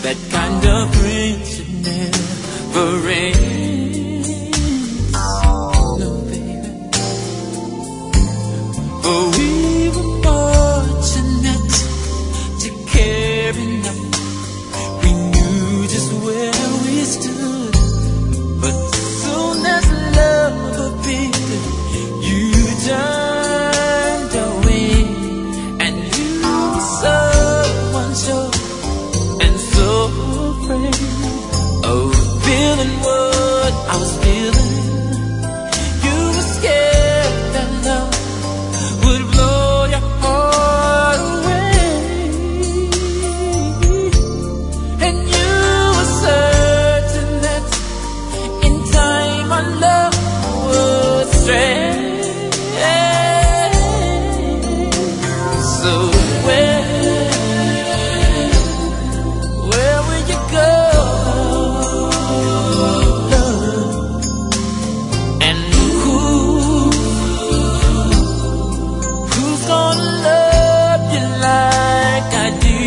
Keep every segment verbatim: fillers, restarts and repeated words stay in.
that kind of friendship never ends. No, baby. But we were fortunate to care enough. We knew just where we stood. But soon as love appeared, you turned away, and you were so unsure and so afraid of feeling what I was feeling. You were scared that love would blow your heart away, and you were certain that in time our love would stray. So where, where will you go, love? And who, who's gonna love you like I do?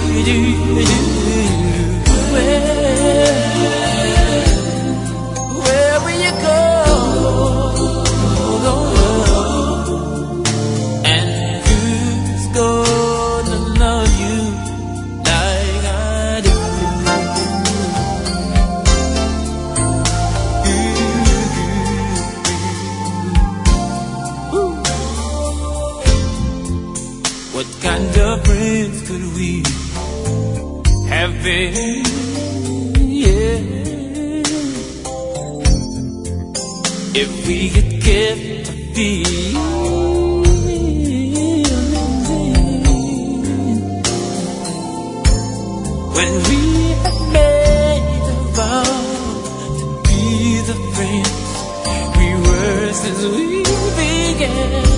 Where, where will you go, love? And who's gonna love you like I do? Ooh. What kind of friends could we have been? Yeah, if we had kept a feeling when we had made a vow to be the friends we were since we began.